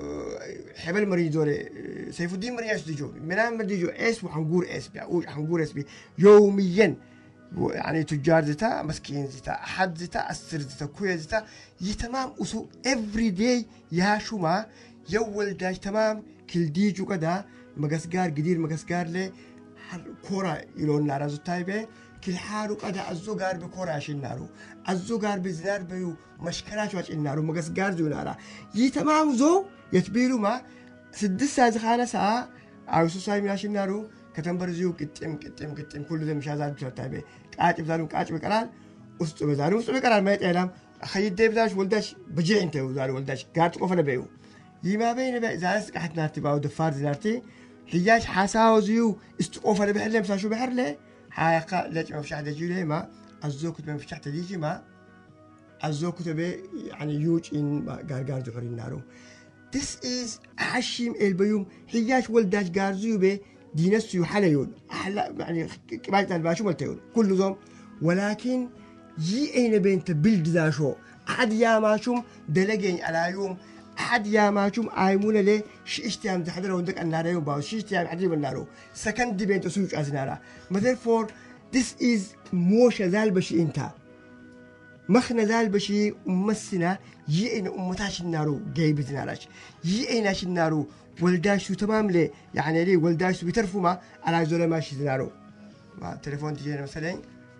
حبل مريضوري سيف الدين مرياش ديجو منام مريجو إس وحنقول إس بيعوج حنقول إس بي يوميا يعني تجار زتا مسكين زتا حد زتا أسر زتا كويا زتا يتمام أسو every day يا شو ما يول داش تمام كل ديجو كده مقصقار قدير مقصقار لي كورا يلون نارا زتايبه كل حارو قدا الزوجار بكورا عشان نارو الزوجار بزنار بيو مشكلات واش النارو مقصقار زو نارا يتمام زو يتبيرو ما 6 ساعات خانة ساعة أو سوساي من عشان نارو كتنبر زيو كتم كل ذا مش هذا بتاعتبه قاعد بزارو قاعد بكرال أست بكرال ما يتعلم خيد ديفداش ولداش بجي أنت وزار ولداش قاعد قفنا بيو يما بين بقى زارس قاعد نارتي باو دفار زارتي حياج حاساو زيو استقفنا بحلم ساشو بحرله حقيقة ليش ما فيش جيله ما الزوج ما فيش حتى ديجي ما الزوج تبي يعني يوج إن غار زفرين نارو this is عشيم البيوم حياج ولداش غارزيو به دينسيو حليون أحلى يعني كبارت الباشو ملتيون كل زوم ولكن جي أين بنت بلد ذاشو أحد يا ماشوم دلجين على يوم أحد يا ماشوم عايمونا ليه شيشتيام تحضر وندك النار يوم باو شيشتيام حدير بالنارو second دي بنت سويش أزنارا therefore this is موش ذال بشي انتا مخنا ذال بشي أمسنا جي أين أمتاش النارو جايب زناراش جي أيناش النارو ولداشو تمام ليه يعني ليه ولداشو بيترفوا ما على زولا ماشي زنارو ما تليفون تجينا مثلا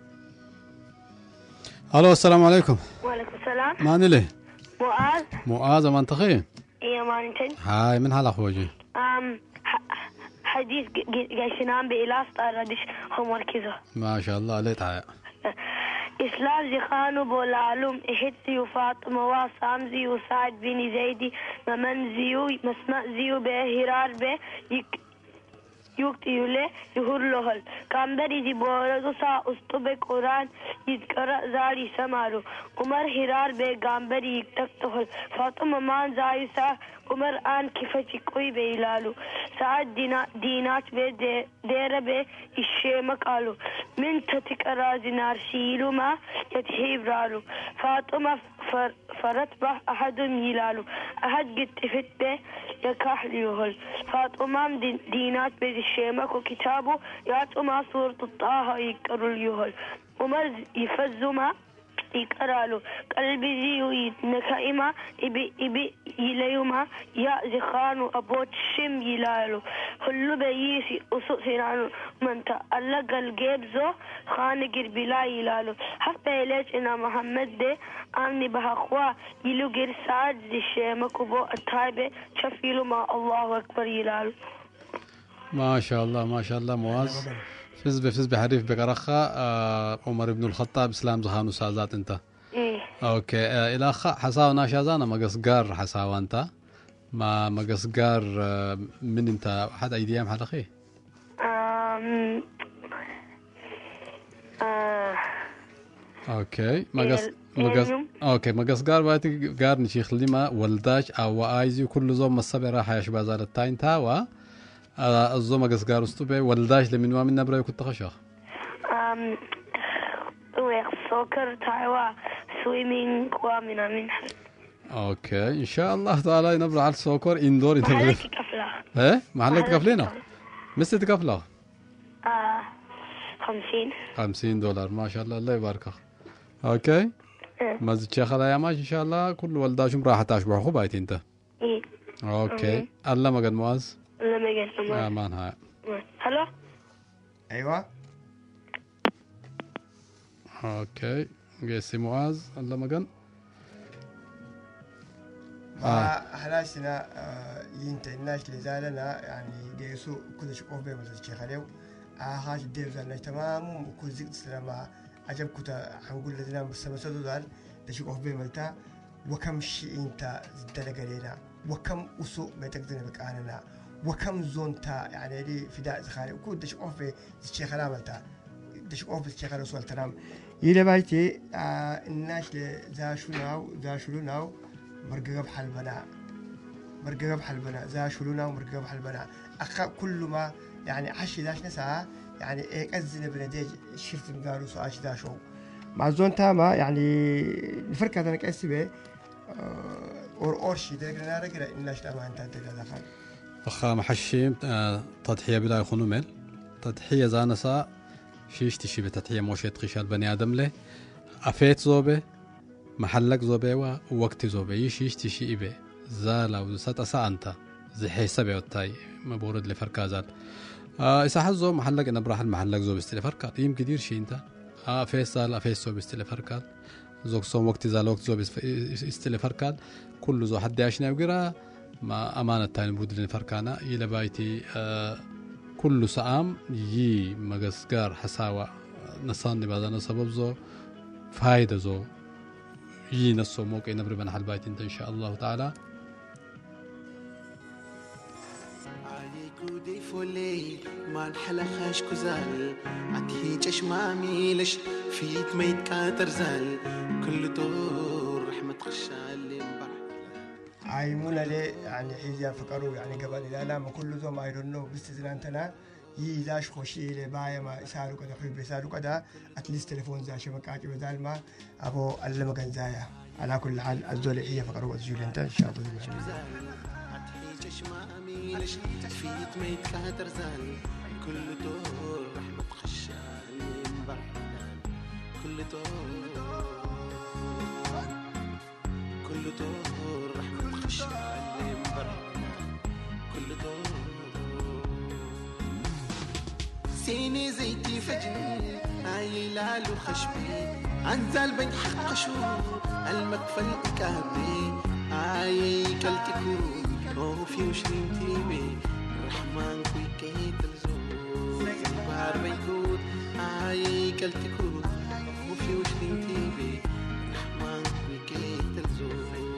الو السلام عليكم. وعليكم السلام. ماني ليه؟ معاذ منطقي. ايه مانتن. هاي من هلا خوجي. حديث جايشنام بإلاس طاردش هم مركزه. ما شاء الله عليك تعال. إسلام زخانو بولعلوم إحدثي وفاطمة وسامزي وسعد بن زيدي ممن زيو مسمع زيو بهرار به يكتيوله يهور لهل كامبري دي بورزو سا أستوبة قرآن يذكر زاري سمارو عمر هرار به كامبري يكتكتهل فاطمة مان زايو سا عمر آن كفتي کوئی بيلالو سعد دينات به دير به الشيمة قالو من تتك أرازي نارسيلو ما يتهيب رالو فاطمة فرت به أحد يلالو أحد قتفت به يكاح ليهل فاطمة دينات به الشيمة وكتابه يعطوا سورة الطه يكروا ليهل عمر يفزوا ما يكرالو قلبي زيو نكايما إبي يليوما يا زخانو أبوت شم يلالو هلو بيسي أسوسينانو منتا ألقى الجيبزو خانقر بلا يلالو حتى يليش إنا محمد دي آمني بهاخوا يلو غير سعد دي شيمكو بو التايبة شفيلو ما الله أكبر يلالو. ما شاء الله معاذ فز بحريف بقرخة عمر بن الخطاب اسلام زخانو سازات انت. ايه اوكي الى حساو ناشازانا مقصقار حساو انت ما مقصقار من انت حد ايديام حد اخي اوكي اوكي مقصقار باتي قار نشيخ لما ولداش او ايزي كل زوم الصبر راح يشبه زال التاين تاوا الزوم قصقار استوبي ولداش لمن وامن نبرا كنت خشخ سوكر تايوا سويمينج وامنا من اوكي ان شاء الله تعالى نبرا على السوكر اندور محلك كفله ايه محلك كفلينا مستي تكفله 50 دولار ما شاء الله الله يباركك. اوكي ما زدت خلا يا ماشي ان شاء الله كل ولداشم راح تاشبع خو بايت انت. ايه اوكي الله ما قد معاذ لما جيت مان هاي هلو ايوه اوكي قيسي معاذ الله مقن حلاسنا ينت الناس اللي زالنا يعني جيسو كل شيء أوبي مثل شيء خليو هاش ديف زالنا تمام وكل زيت سلامة عجب كتا حنقول لنا بس مسدود زال تشوف أوبي ملتا وكم شيء أنت زدنا قلينا وكم أسوء ما تقدر بك أنا وكم زون تا يعني لي فداء زخاري وكل تشوف أوبي شيء خلا ملتا تشوف أوبي شيء خلا سؤال تنام يلا بايتي الناس اللي زاشلوناو مرقب حلبنا زاشلونا ومرقب حلبنا كل ما يعني عشي داش نسعى يعني إيه أزن بنديج شفت مقالو سؤال داشو مع زون تاما يعني الفرق هذا أنا كأسبه أورشي درجنا رجلا إنش تاما أنت دخل أخا محشيم تضحية بلا يخونو مل تضحية زانسا شيش تشي بتضحية موشيت قشال بني آدم له أفيت زوبه محلك زوبه ووقت زوبه يشيش تشي إبه زالا وزسات أسا أنت زي حسابه وطاي مبورد لفركا زال إسا حزو محلك إن براح المحلك زوب استلي فركا يم كدير شي انت أفيس زال أفيس زوب استلي فركا زوك صوم وقت زال وقت زوب استلي فركا كل زو حد ياشنا وقرا ما أمانة تاني بود لفركانا يلا بايتي كل سام يي مغسقار حساوة نصاني بعضنا سبب زو فايدة زو يي نصو موقع نبري بنا حال بايت انت إن شاء الله تعالى عليكو دي فولي ما نحلخاش كزال عتهيجش ما ميلش فيك ما يتكاتر زال كل دور رحمة خشال اللي مبرح عايمونا ليه يعني حيزيا فكروا يعني قبل لا ما كل ذو ما يرنو بستزلانتنا يلاش خوشي لي بايا ما يسالو كذا خيب يسالو كذا اتليست تليفون زي شبكات بدل ما ابو علم كان زايا على كل حال الزول هي فكروا تجول انت ان شاء الله عتهيجش ما ميلش فيك ما يتكاتر زال كل دور رحمة خشال اللي مبرح كل دور رحمة خشال اللي مبرح كل دور سيني زيتي فجني هاي لالو خشبي عنزال بين حق شو المكفل كابي هاي كالتكو روفي وشريمتي بي الرحمن كوي كي تلزو بار بيكود هاي كالتكو روفي وشريمتي بي الرحمن كوي كي تلزو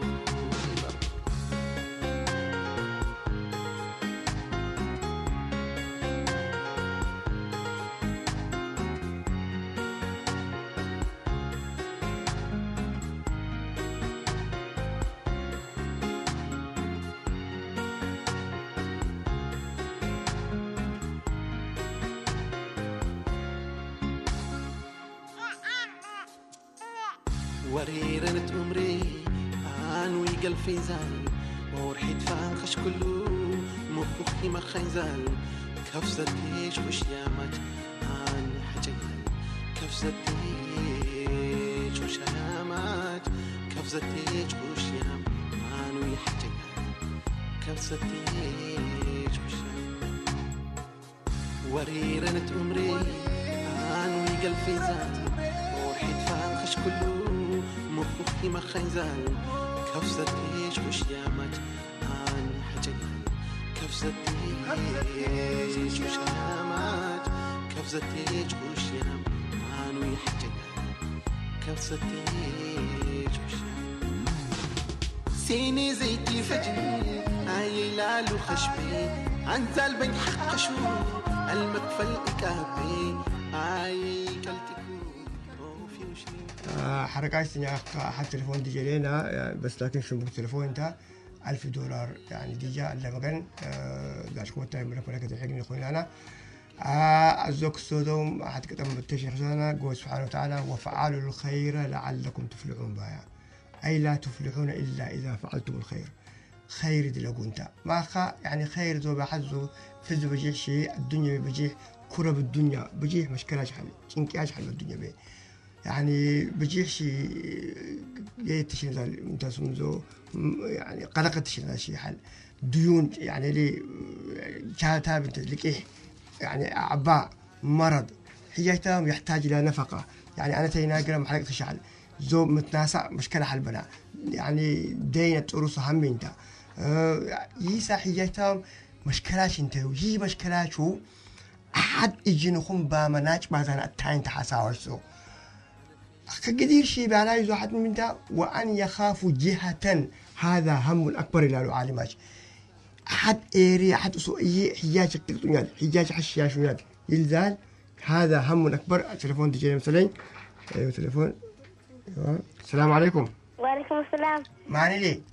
وريرنت عمري انوي قلبي زال ورحيت فان خش كله مخي ما خيزال كفزتيش وش يامت ان حجيال كفزتيش وش يامت كفزتيش وش يام انوي حجيال كفزتيش وش وريرنت عمري انوي قلبي زال ورحيت فان خش كله مخي ما خيزال كفزتيش وش يامت ان حجيال كفزتيش وش يامت كفزتيش وش يام انوي حجيال كفزتيش وش يام سيني زيتي فجني هاي لالو خشبي عنزال بين حق شو المكفل كابي هاي كالتكو روفي وشريم حركات سنة حتى تلفون دي جرينا بس لكن شو التلفون انت $1000 يعني دي جا اللي مكان داش كنت تعمل لك الحين يقول انا الزوك السودوم حتكتم بالتشيخ سنة قول سبحانه وتعالى وفعلوا الخير لعلكم تفلحون بايا أي لا تفلحون إلا إذا فعلتم الخير خير دي لقو انت ما خا يعني خير ذو بحزو فزو بجيح شيء الدنيا بجيح كرة بالدنيا بجيح مشكلة أجحل تنكي أجحل بالدنيا بي يعني بجيش جيت تشيل انت سمزو يعني قلقت تشيل شيء حل ديون يعني لي شاتها بنت لك إيه يعني أعباء مرض حياتهم يحتاج إلى نفقة يعني أنا تينا قرم حلقة تشعل زوب متناسع مشكلة حلبنا يعني دينة أرص هم انت يسا حياتهم مشكلات انت وهي مشكلات شو أحد يجينكم بامناج بعدين التاين تحساور سو كقدير شيء بعلاي زو حد من ده وأن يخاف جهة هذا هم الأكبر إلى العالمات أحد إيري أحد سوء حجاج التقنيات حجاج حشياشونات يلزال هذا هم أكبر. التليفون تجي مثلا أيوة تليفون. أيوة. السلام عليكم. وعليكم السلام. معني لي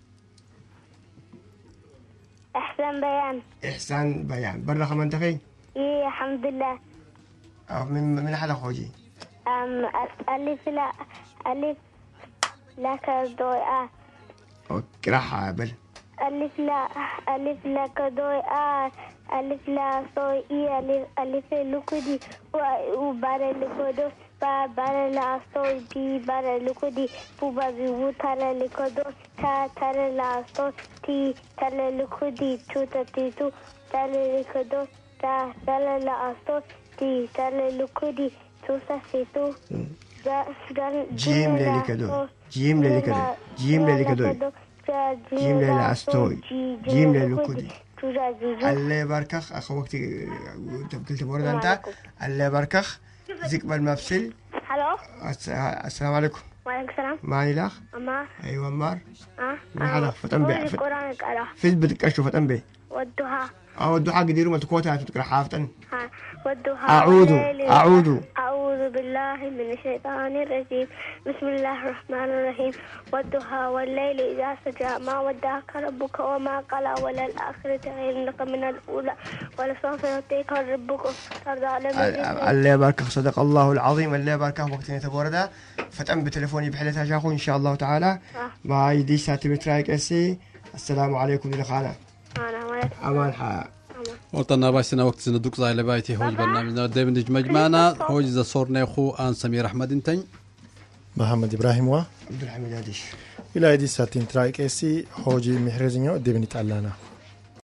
إحسان بيان. إحسان بيان برا خمنتخي. إيه الحمد لله. من حدا خوجي. ألف لا ألف لا كدوي أوكي راح أقبل. ألف لا كدوي ألف لا صوي ألف لكودي وبار لكودو بار لا صوي بي بار لكودي بوبا بيو ترى لكودو ترى لا صوي تي ترى لكودي توتا تيتو ترى لكودو ترى لا صوي تي ترى لكودي توتا تيتو جيم ليلي كدو جيم ليلي كدو جيم ليلي كدو جيم ليلي أستوي جيم ليلي كودي الله يباركخ أخو وقتي قلت بورد أنت الله يباركخ زيك بالمفصل. هلو السلام عليكم. وعليكم السلام. معني الأخ أمار. أيوة أمار. من هذا فتن بي القرآن اقرأ في بدك أشوف فتن بي والضحى والضحى قديروا ما تقوتها تقرأ حافتن والضحى أعوذ بالله من الشيطان الرجيم بسم الله الرحمن الرحيم والضحى والليل إذا سجى ما ودعك ربك وما قلى وللآخرة خير لك من الأولى ولسوف يعطيك ربك ترضى. الله يبارك صدق الله العظيم. الله يبارك وقتنا تبوردا فتن بتليفوني بحلتها شاخو إن شاء الله تعالى ما يدي ساتي مترايك أسي. السلام عليكم لخانا أمان حق ورطنا باسنا وقت سندوك زي لبايتي هوج برنامجنا دايما نجمج معنا هوج إذا صورنا أخو آن سمير أحمد انتين محمد إبراهيم عبد الحميد هاديش إلى دي ساتين ترايك أسي هوجي محرزينيو ديبني تعلانا.